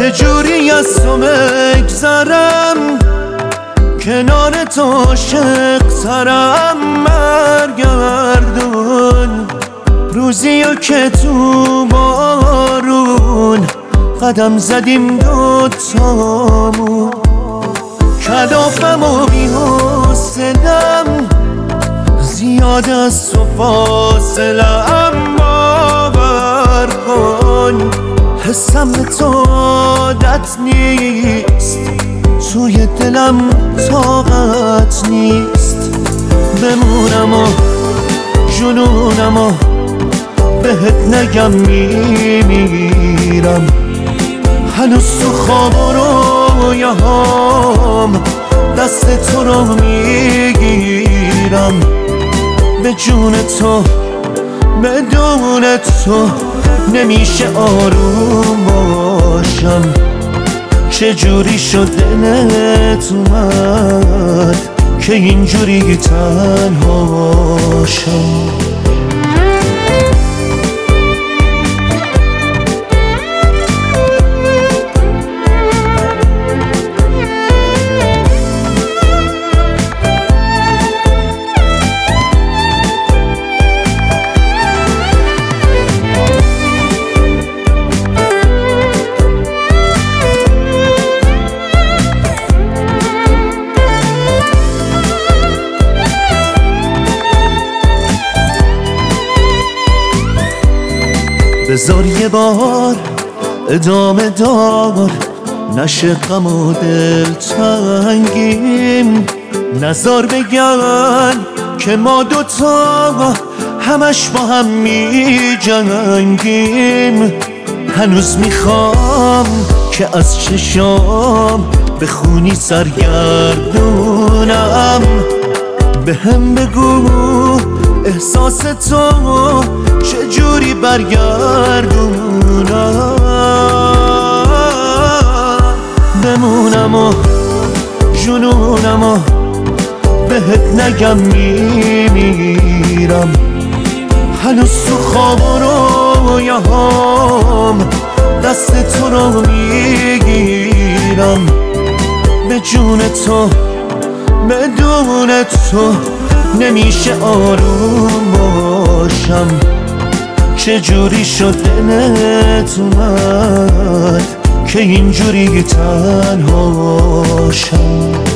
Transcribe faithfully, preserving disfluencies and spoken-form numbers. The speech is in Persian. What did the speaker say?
چجوری از تو بگذرم، کنار تو عاشق ترم. برگردون روزیو که تو بارون قدم زدیم دوتامون. کلافم و بی‌حوصله‌ام، زیاد از تو فاصله‌ام. باور کن حسم به تو عادت نیست، توی دلم طاقت نیست. بمونم و جنونم و بهت نگم میمیرم. هنوز تو خواب و رویاهام دست تو رو میگیرم. به جون تو بدون تو نمیشه آروم باشم. چجوری شد دلت اومد که اینجوری تنها باشم. بذار یه بار ادامه دار نشه غم و دلتنگیم. نزار بگن که ما دوتا همش با هم می جنگیم. هنوز میخوام که از چشام بخونی سرگردونم. به هم بگو احساس تو چجوری برگردونم. بمونم و جنونم و بهت نگم میمیرم. هنوز تو خواب و رویاهام دست تو رو میگیرم. به جون تو بدون تو نمیشه آروم باشم. چجوری شد دلت اومد که اینجوری تنها باشم.